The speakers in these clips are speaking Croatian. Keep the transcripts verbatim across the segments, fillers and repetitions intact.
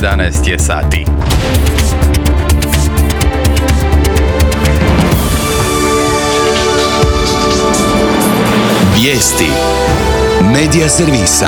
jedanaest je sati. Vijesti Medija servisa.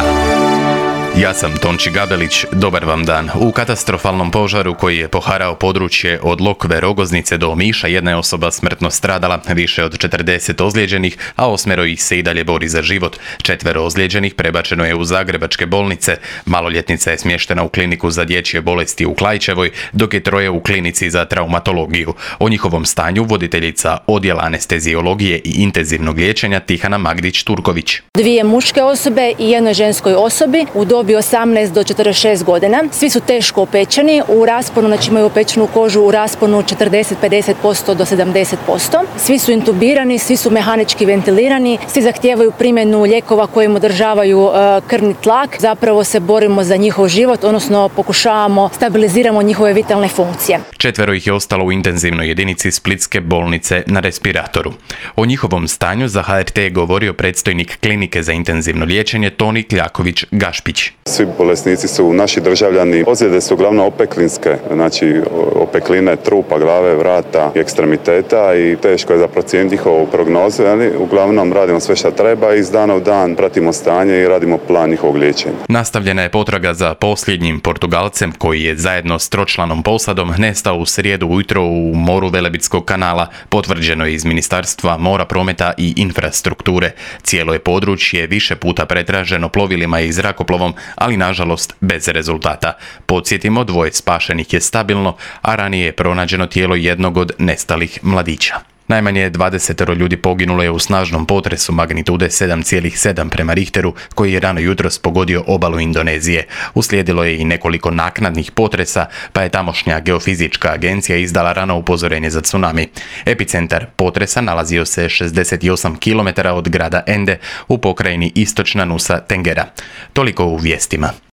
Ja sam Tonči Gabelić, dobar vam dan. U katastrofalnom požaru koji je poharao područje od Lokve Rogoznice do Omiša, jedna je osoba smrtno stradala, više od četrdeset ozlijeđenih, a osmero ih se i dalje bori za život. Četvero ozlijeđenih prebačeno je u zagrebačke bolnice, maloljetnica je smještena u kliniku za dječje bolesti u Klaićevoj, dok je troje u klinici za traumatologiju. O njihovom stanju voditeljica odjela anesteziologije i intenzivnog liječenja Tihana Magdić-Turković. Dvije muške osobe i jednoj ženskoj osobi u dobi osamnaest do četrdeset šest godina. Svi su teško opečeni, u rasponu, znači imaju opečenu kožu u rasponu četrdeset do pedeset posto do sedamdeset posto. Svi su intubirani, svi su mehanički ventilirani, svi zahtijevaju primjenu lijekova koji im održavaju krvni tlak. Zapravo se borimo za njihov život, odnosno pokušavamo stabiliziramo njihove vitalne funkcije. Četvero ih je ostalo u intenzivnoj jedinici Splitske bolnice na respiratoru. O njihovom stanju za H R T je govorio predstojnik klinike za intenzivno liječenje Toni Kljaković-Gašpić. Svi bolesnici su naši državljani. Ozljede su uglavnom opeklinske, znači opekline trupa, glave, vrata i ekstremiteta i teško je za procijeniti njihovu prognozu, ali uglavnom radimo sve što treba i iz dana u dan pratimo stanje i radimo plan njihovog liječenja. Nastavljena je potraga za posljednjim Portugalcem koji je zajedno s tročlanom posadom nestao u srijedu ujutro u moru Velebitskog kanala, potvrđeno je iz Ministarstva mora, prometa i infrastrukture. Cijelo je područje više puta pretraženo plovilima i zrakoplovom, ali nažalost bez rezultata. Podsjetimo, dvoje spašenih je stabilno, a ranije je pronađeno tijelo jednog od nestalih mladića. Najmanje dvadesetero ljudi poginulo je u snažnom potresu magnitude sedam zarez sedam prema Richteru koji je rano jutros pogodio obalu Indonezije. Uslijedilo je i nekoliko naknadnih potresa, pa je tamošnja geofizička agencija izdala rano upozorenje za tsunami. Epicentar potresa nalazio se šezdeset osam kilometara od grada Ende u pokrajini istočna Nusa Tenggara. Toliko u vijestima.